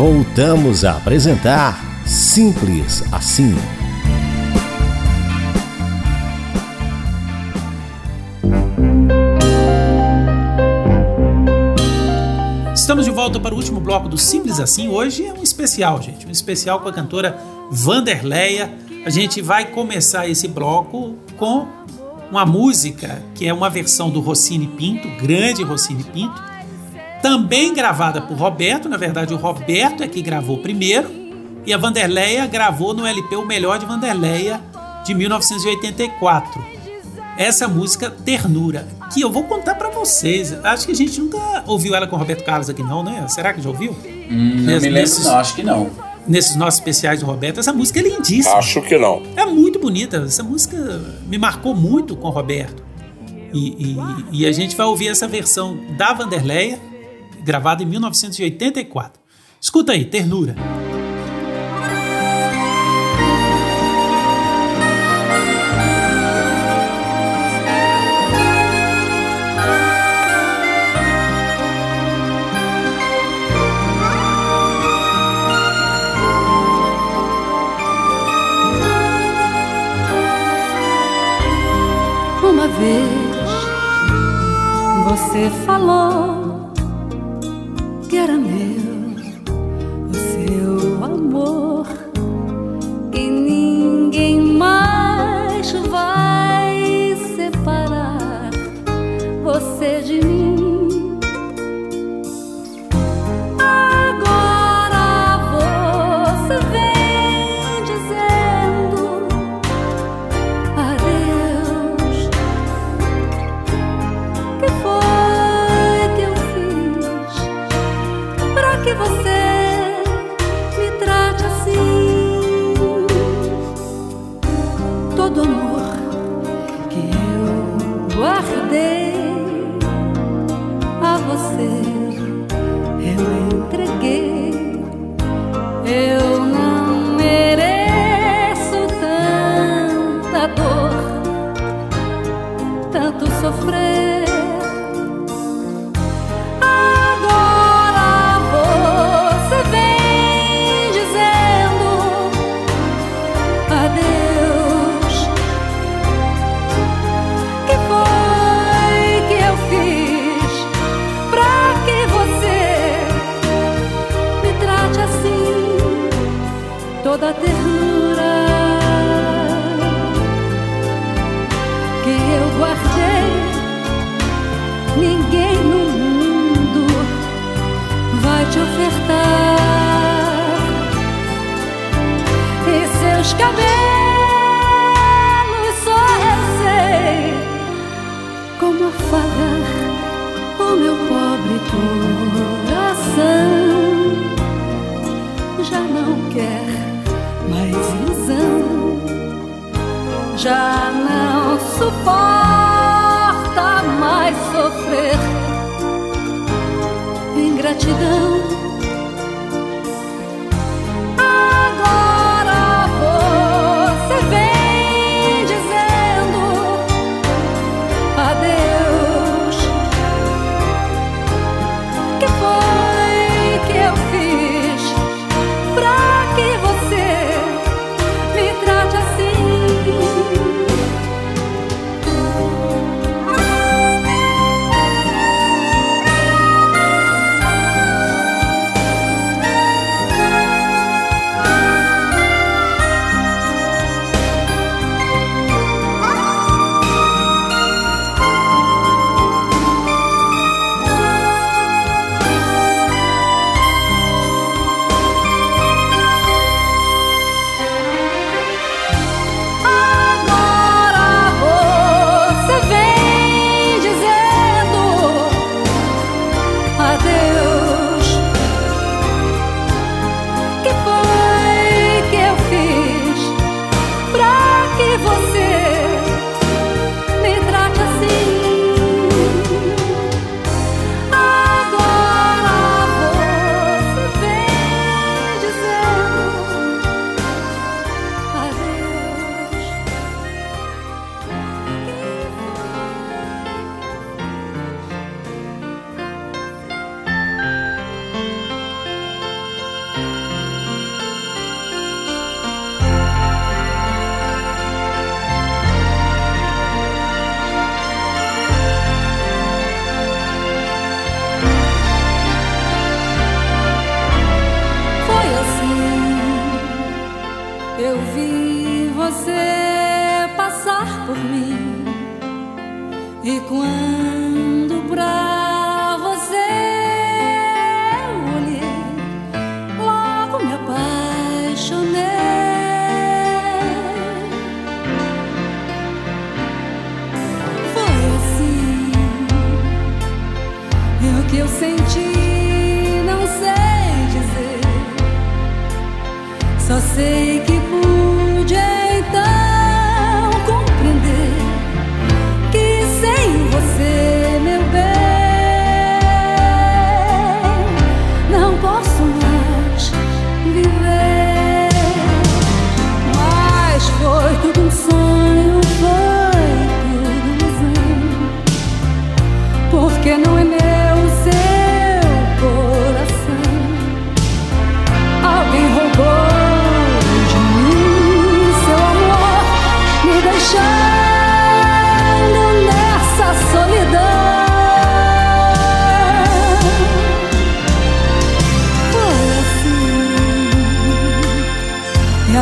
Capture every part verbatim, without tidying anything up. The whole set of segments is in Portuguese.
voltamos a apresentar Simples Assim. Estamos de volta para o último bloco do Simples Assim. Hoje é um especial, gente. Um especial com a cantora Wanderleia. A gente vai começar esse bloco com uma música que é uma versão do Rossini Pinto, grande Rossini Pinto, também gravada por Roberto. Na verdade, o Roberto é que gravou primeiro e a Wanderleia gravou no L P O Melhor de Wanderleia de mil novecentos e oitenta e quatro. Essa música Ternura, que eu vou contar pra vocês. Acho que a gente nunca ouviu ela com o Roberto Carlos aqui não, né? Será que já ouviu? Hum, não me lembro não, acho que não. Nesses nossos especiais do Roberto, essa música é lindíssima. Acho que não. É muito bonita, essa música me marcou muito com o Roberto. E, e, e a gente vai ouvir essa versão da Wanderleia, gravada em mil novecentos e oitenta e quatro. Escuta aí, Ternura. Uma vez você falou que era meu o seu amor, que ninguém mais vai separar você de mim. Agora você vem dizendo adeus. Que foi que eu fiz pra que você me trate assim? Todo amor que eu guardei a você eu entreguei. Eu não mereço tanta dor, tanto sofrer. Agora você vem dizendo adeus. Que foi que eu fiz pra que você me trate assim? Toda a ternura que eu guardei, ninguém no mundo vai te ofertar. E seus cabelos só eu sei como afagar o meu pobre coração. Já não quer mais ilusão, já não suporta mais sofrer ingratidão. Agora você vem dizendo adeus. Que foi que eu fiz pra que você me trate assim?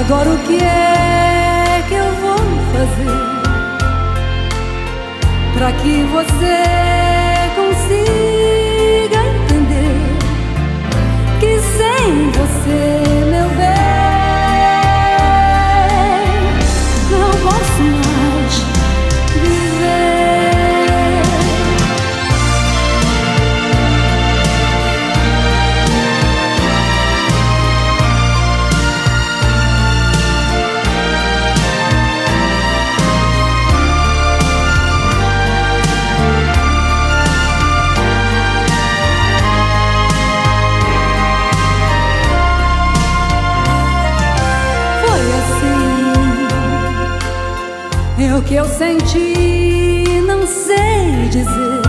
agora o que é que eu vou fazer pra que você consiga entender que sem você, meu bem, não posso mais viver. O que eu senti não sei dizer,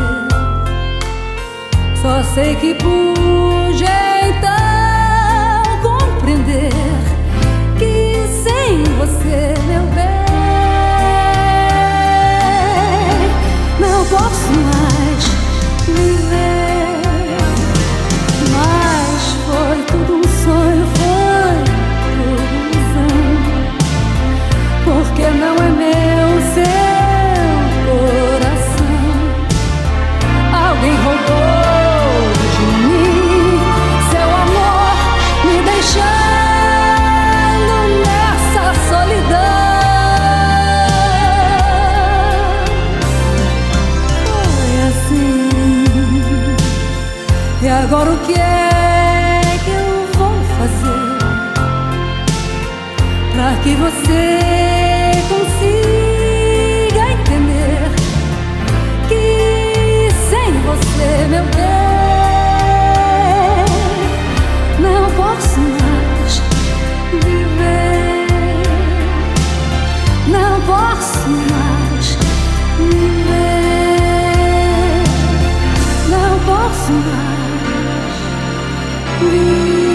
só sei que pude então compreender que sem você, meu bem, não posso mais viver. Mas foi tudo um sonho, foi tudo ilusão, porque não é meu alguém roubou de mim seu amor, me deixando nessa solidão. Foi assim. E agora o que é que eu vou fazer pra que você consiga entender que você, meu bem, não posso mais viver, não posso mais viver, não posso mais viver.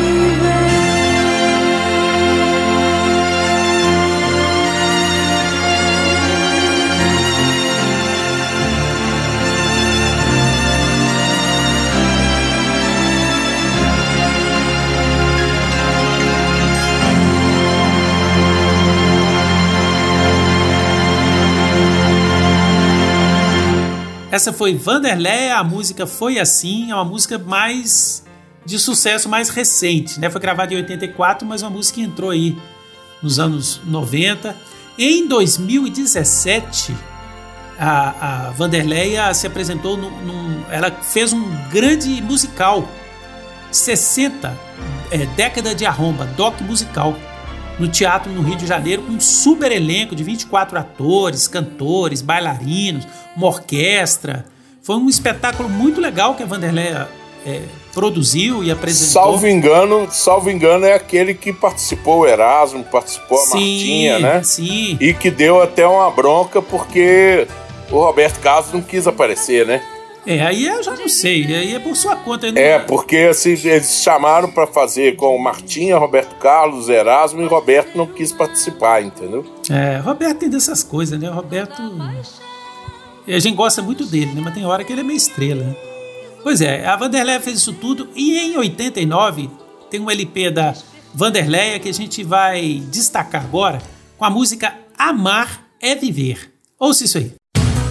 Essa foi Vanderléia, a música Foi Assim, é uma música mais de sucesso, mais recente, né? Foi gravada em oitenta e quatro, mas uma música que entrou aí nos anos noventa. Em dois mil e dezessete, a, a Vanderléia se apresentou, num, num, ela fez um grande musical, sessenta, é, Década de Arromba, doc musical, no teatro no Rio de Janeiro, com um super elenco de vinte e quatro atores, cantores, bailarinos, uma orquestra. Foi um espetáculo muito legal que a Vanderléia é, produziu e apresentou. Salvo engano, salvo engano, é aquele que participou o Erasmo, participou a sim, Martinha, né? Sim. E que deu até uma bronca porque o Roberto Carlos não quis aparecer, né? É, aí eu já não sei, aí é por sua conta. Não... É, porque assim, eles chamaram para fazer com Martinha, Roberto Carlos, Erasmo, e Roberto não quis participar, entendeu? É, Roberto tem dessas coisas, né? Roberto... A gente gosta muito dele, né? Mas tem hora que ele é meio estrela, né? Pois é, a Vanderléia fez isso tudo e em oitenta e nove tem um L P da Vanderléia que a gente vai destacar agora com a música Amar é Viver. Ouça isso aí.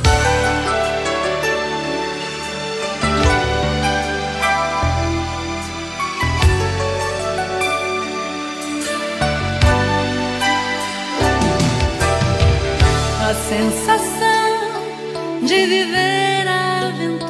A sensação de viver a aventura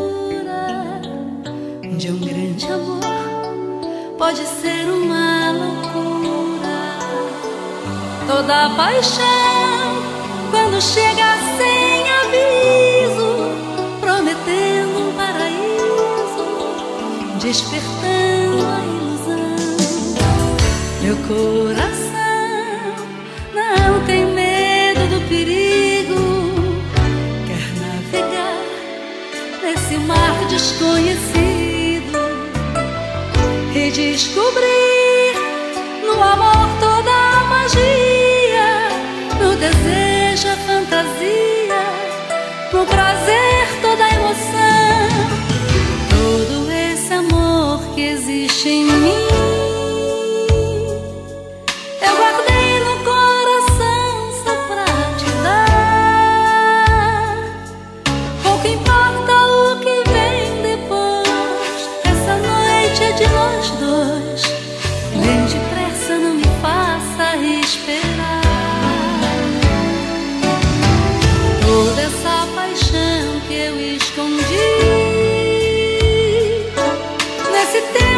de um grande amor pode ser uma loucura. Toda paixão quando chega sem aviso, prometendo um paraíso, despertando a ilusão. Meu coração não tem medo do perigo, quer navegar nesse mar desconhecido e descobrir no amor toda a magia, no desejo a fantasia, no prazer toda a emoção, todo esse amor que existe em mim eu guardei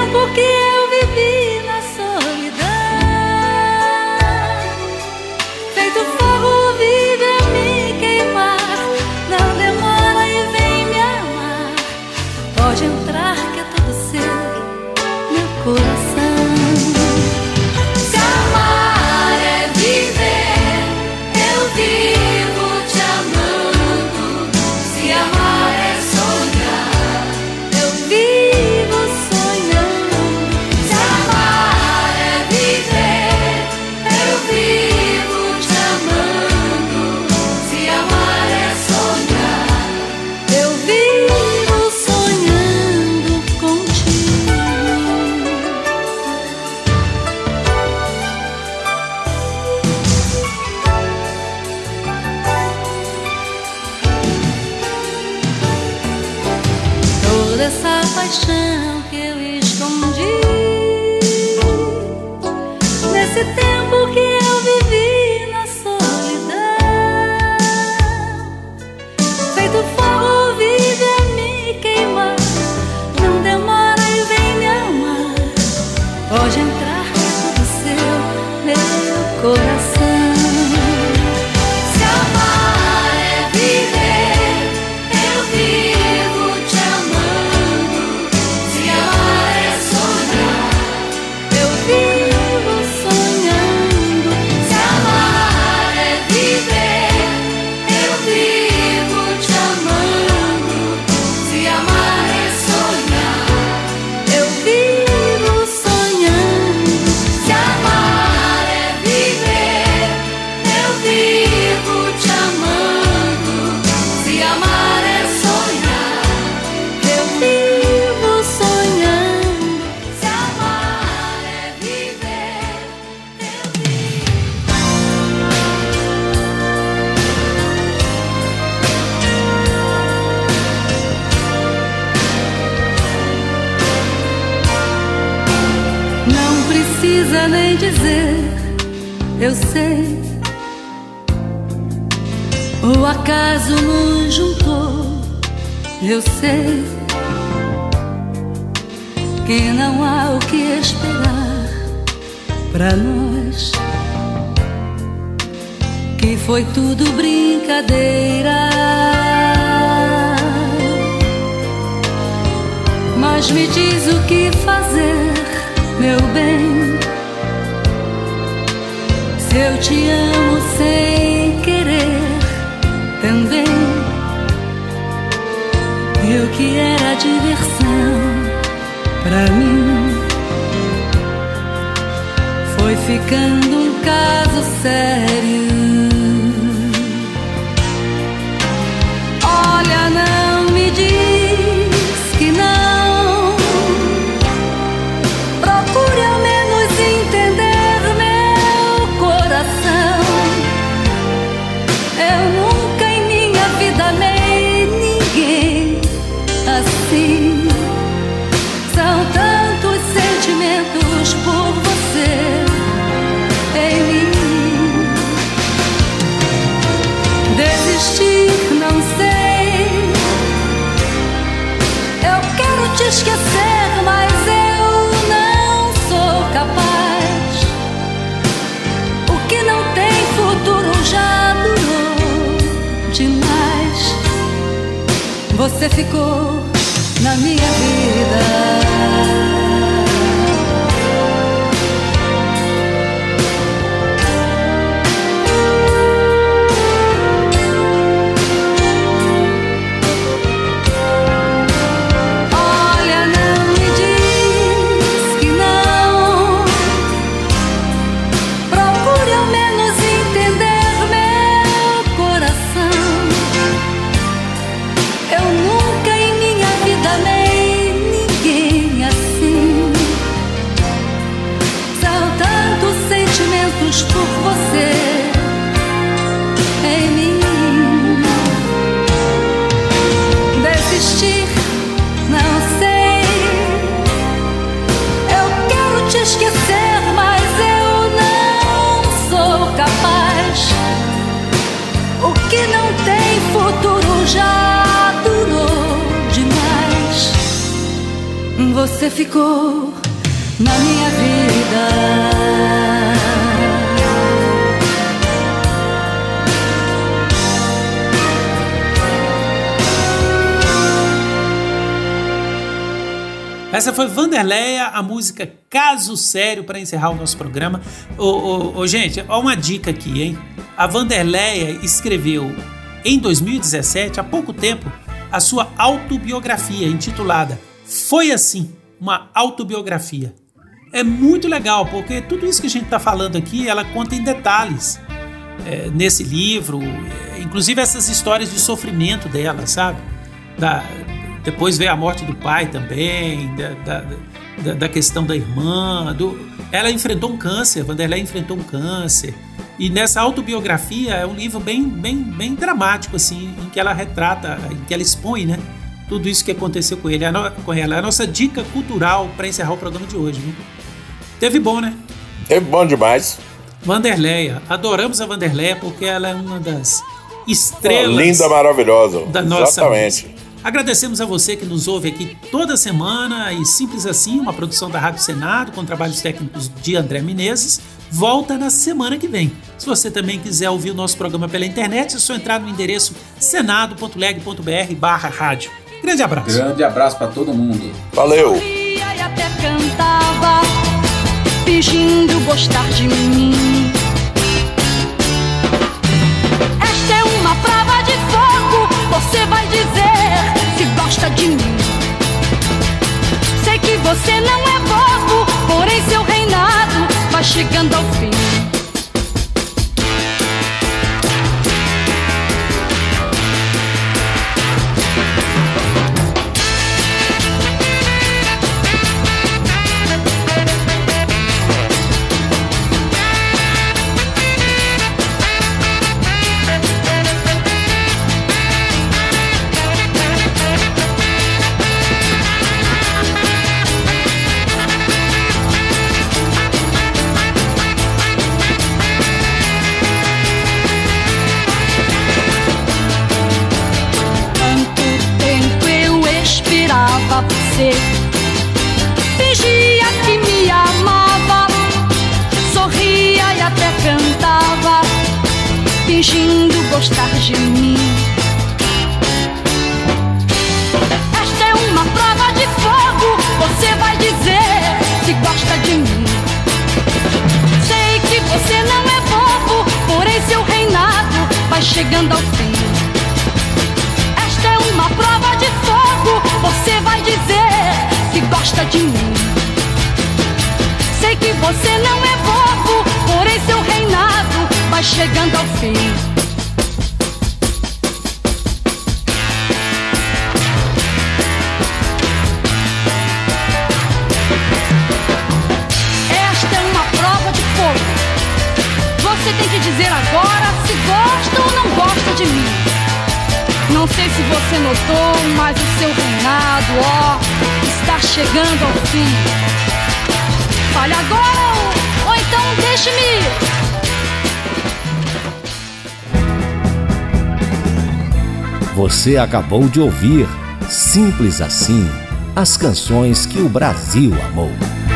tempo que eu vivi na solidão, feito fogo vive a me queimar. Não demora e vem me amar. Pode entrar que é todo seu, meu coração. Se amar é viver, eu vivo te amando. Se amar é sonhar, eu vivo sonhando. Se amar é viver, eu vivo te amando. Se amar é sonhar, eu vivo sonhando contigo. Toda essa paixão que eu escondi, nesse tempo que eu vivi na solidão, feito fogo vive a me queimar. Não demora e vem me amar. Pode entrar que é tudo seu, meu coração. Se amar é viver, eu vivo te amando. Se amar é sonhar, eu vivo sonhando. Se amar é viver, eu vivo te amando. Se amar é sonhar, eu vivo sonhando. Se amar é viver, eu vivo te amando. Se amar é sonhar, eu vivo sonhando. Se amar é viver, eu vivo. Não precisa nem dizer, eu sei. O acaso nos juntou, eu sei. Que não há o que esperar pra nós, que foi tudo brincadeira. Mas me diz o que fazer, meu bem, se eu te amo sem querer também. E o que era diversão pra mim foi ficando um caso sério. Olha, não me diz que não. Procure ao menos entender meu coração. Eu nunca em minha vida amei ninguém assim. São tantos sentimentos por você em mim. Desistir, não sei. Eu quero te esquecer, mas eu não sou capaz. O que não tem futuro já durou demais. Você ficou na minha vida. Olha, não me diz que não. Procure ao menos entender meu coração. Eu nunca em minha vida amei ninguém assim. São tantos sentimentos por você em mim. Desistir, não sei. Eu quero te esquecer, mas eu não sou capaz. O que não tem futuro já durou demais. Você ficou na minha vida. Essa foi Vanderleia, a música Caso Sério, para encerrar o nosso programa. Ô, ô, ô, gente, ó, uma dica aqui, hein? A Vanderleia escreveu em dois mil e dezessete, há pouco tempo, a sua autobiografia intitulada Foi Assim, uma autobiografia. É muito legal, porque tudo isso que a gente está falando aqui, ela conta em detalhes é, nesse livro, é, inclusive essas histórias de sofrimento dela, sabe? Da... Depois veio a morte do pai também, da, da, da questão da irmã. Do... Ela enfrentou um câncer, Vanderleia enfrentou um câncer. E nessa autobiografia é um livro bem, bem, bem dramático, assim, em que ela retrata, em que ela expõe, né, tudo isso que aconteceu com, ele, a no... com ela. É a nossa dica cultural para encerrar o programa de hoje. Viu? Teve bom, né? Teve bom demais. Vanderleia. Adoramos a Vanderleia porque ela é uma das estrelas. Oh, linda, maravilhosa. Da nossa Exatamente. Música. Agradecemos a você que nos ouve aqui toda semana e Simples Assim, uma produção da Rádio Senado com trabalhos técnicos de André Menezes, volta na semana que vem. Se você também quiser ouvir o nosso programa pela internet, é só entrar no endereço senado ponto leg ponto br barra rádio. Grande abraço. Grande abraço para todo mundo. Valeu. E até cantava, fingindo gostar de mim. Esta é uma prova de fogo, você vai dizer se gosta de mim. Sei que você não é bobo, porém seu reinado vai chegando ao fim. Você fingia que me amava, sorria e até cantava, fingindo gostar de mim. Esta é uma prova de fogo, você vai dizer se gosta de mim. Sei que você não é bobo, porém seu reinado vai chegando ao fim. Esta é uma prova de fogo, você vai dizer que gosta de mim. Sei que você não é bobo, porém seu reinado vai chegando ao fim. Esta é uma prova de fogo. Você tem que dizer agora se gosta ou não gosta de mim. Não sei se você notou, mas o seu reinado, ó, está chegando ao fim. Fale agora ou, ou então deixe-me ir. Você acabou de ouvir Simples Assim, as canções que o Brasil amou.